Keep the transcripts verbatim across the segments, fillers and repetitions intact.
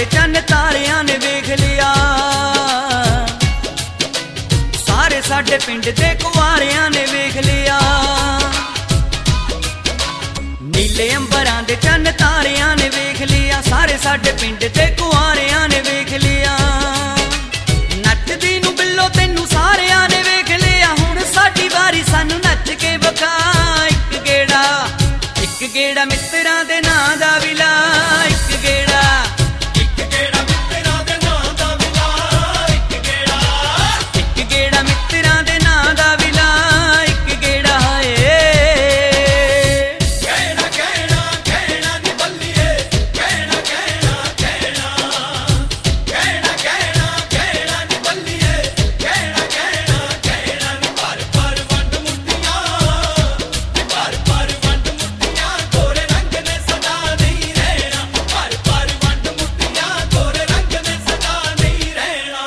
चन्न तारियां ने वेख लिया। सारे साडे पिंड दे कुआरियां ने वेख लिया। नीले अंबरां दे चन्न तारियां ने वेख लिया। सारे साडे पिंड दे कुआरियां ने वेख लिया। नचदी नूं बिल्लो तैनूं सारियां ने वेख लिया। हुण साडी वारी सानू नच के विखा इक गेड़ा। इक गेड़ा मित्तरां दे नां दा विला। इक गेड़ा इक गेड़ा मित्तरां दे नां दा विला। इक गेड़ा इक गेड़ा मित्तरां दे नां दा विला। इक गेड़ा हाए कहना कहना कहना नी बल्लिए। कहना कहना कहना कहना कहना कहना नी बल्लिए। कहना कहना कहना नी पर पर वंड मुट्ठियां। पर पर वंड मुट्ठियां गोरे रंग ने सदा नहीं रहना। पर पर वंड मुट्ठियां गोरे रंग ने सदा नहीं रहना।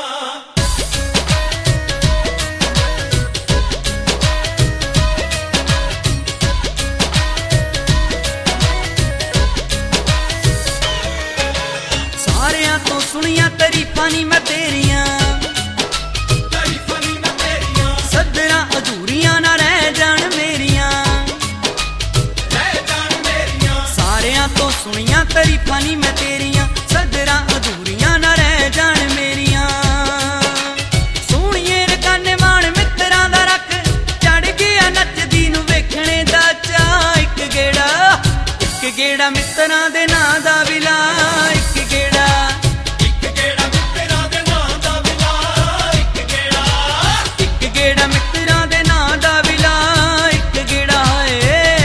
सारियां तो सुनिया तरीफां नी मैं तेरियां। तरीफां नी मैं तेरियां। सदरां अधूरियां ना रह जाण मेरियां। रह जाण मेरियां। सारियां तो सुनिया तरीफां नी मैं तेरियां। सदरां अधूरियां ना रह जाण मेरियां। सोहणीए रकाने माण मित्तरां दा रख। चढ़ गया नचदी नूं वेखणे दा चाऽ। इक गेड़ा इक गेड़ा मित्तरां दे नां दा विला। इक गेड़ा इक गेड़ा मित्तरां दे नां दा विला। इक गेड़ा इक गेड़ा मित्तरां दे नां दा विला। इक गेड़ा हाए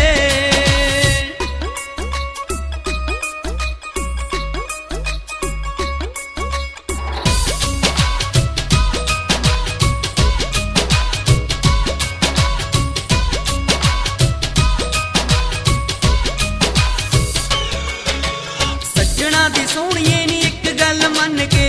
सज्जणा दी सोहणीए नी इक गल मन के।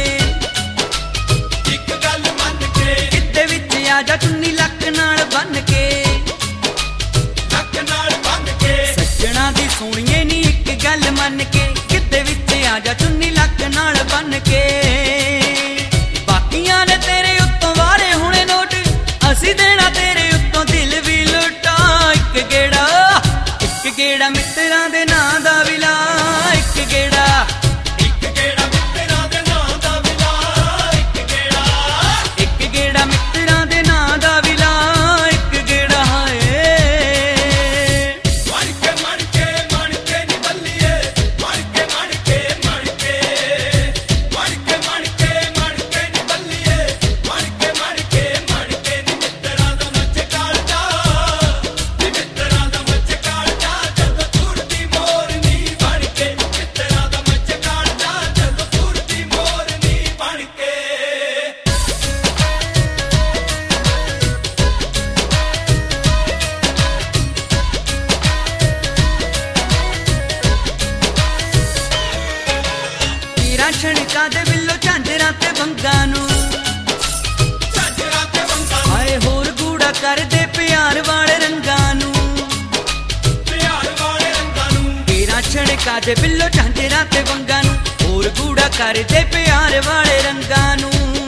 इक गल मन के किते विच आ जा चुन्नी लक नाल बन के। लक नाल बन के सज्जणा दी सोहणीए नी इक गल मन के। किते विच आ जा चुन्नी लक नाल बन के। बाकियां ने तेरे उत्तों वारे हुणे नोट। असी देना तेरे उत्तों दिल भी लुटा। इक गेड़ा इक गेड़ा मित्तरां दे नां दा विला। इक गेड़ा इक गेड़ा मित्तरां दे नां दा विला। इक गेड़ा इक गेड़ा मित्तरां दे नां दा विला। इक गेड़ा हाए मण के मण के मण के नी बल्लिए। मण के मण के मण के मण के मण के मण के नी बल्लिए। मण के मण के मण के नी मित्तरां दा मच कालजा। नी मित्तरां दा मच कालजा जदों तुरदी मोरनी बण के। मित्तरां दा मच कालजा जदों तुरदी मोरनी बण के। हीरां छणकां दे बिल्लो झांजरां ते वंगां नूं। झांजरां ते वंगां हाए होर गूड़ा कर दे प्यार वाले रंगां नूं। प्यार वाले रंगां नूं हीरां छणकां दे बिल्लो झांजरां ते वंगां नूं। होर गूड़ा कर दे प्यार वाले रंगां नूं।